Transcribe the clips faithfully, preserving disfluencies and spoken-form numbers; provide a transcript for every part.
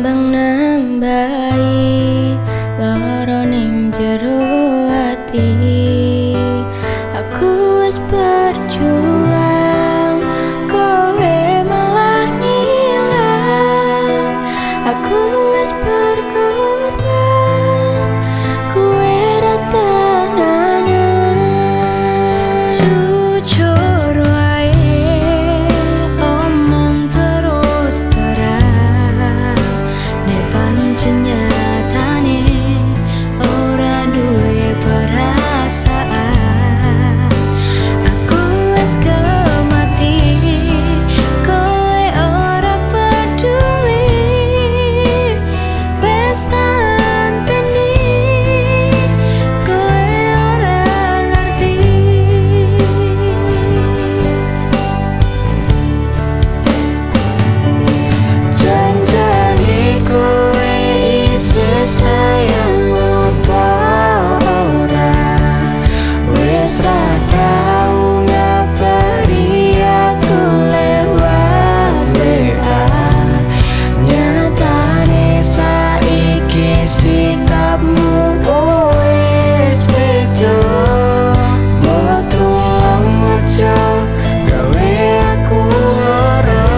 timbang nambahi lara ning jero ati. Aku wis berjuang, kowe malah ngilang. Aku wis berkorban, kowe ra tenanan. Jujur wae omong terus terang, nek pancen nyatane ora duwe perasaan. Aku wis kemati, kowe ora peduli. Wis tanteni, kowe ora ngerti. Janjane kowe isih sayang apa ora? Wis ra tau ngabari aku lewat W A. Nyatane saiki sikapmu wis beda. Mbok tolong aja gawe aku lara.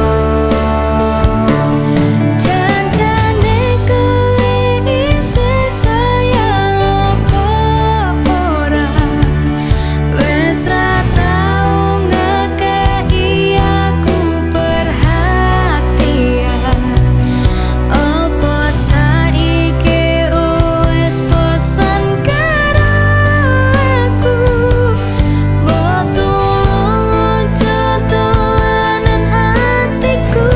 Janjane kowe isih sayang apa ora? Wis ra tau ngekei aku perhatian. Apa saiki wis bosan karo aku? Mbok tolong aja dolanan atiku.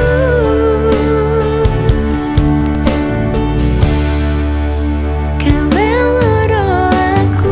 Gawe lara aku.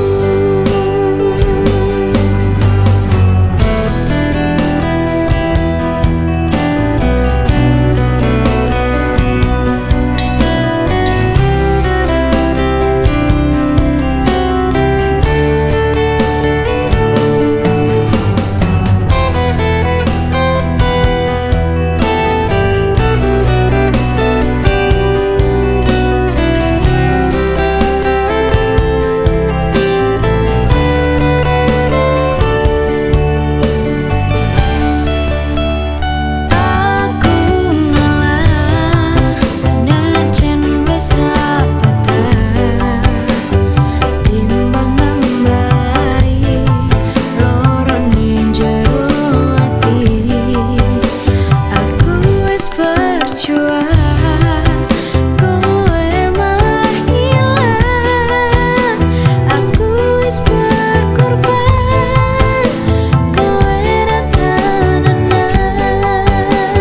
Aku ngalah nek jen wis ra patah, timbang nambahi lara ning jero ati. Aku wis berjuang, kowe malah ngilang. Aku wis berkorban, kowe ra tenanan.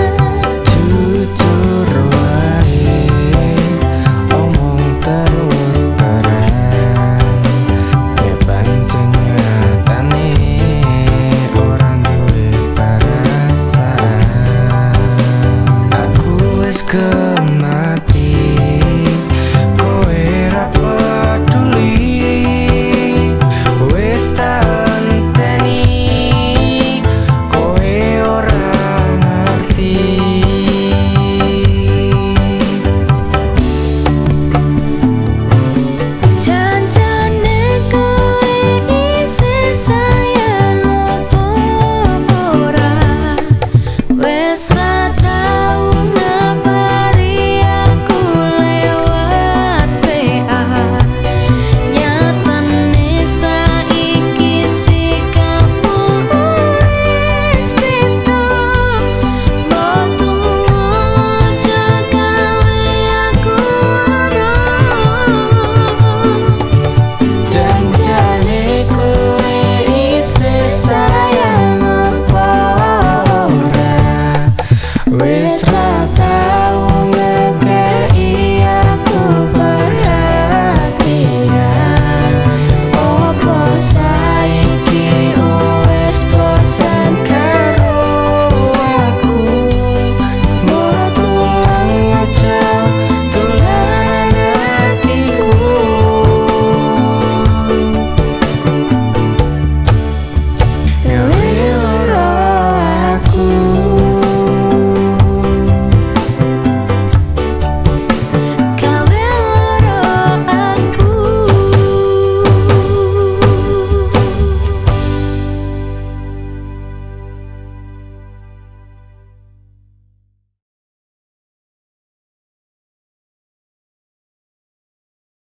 Jujur wae omong terus terang, nek pancen nyatane ora duwe perasaan. Aku wis ke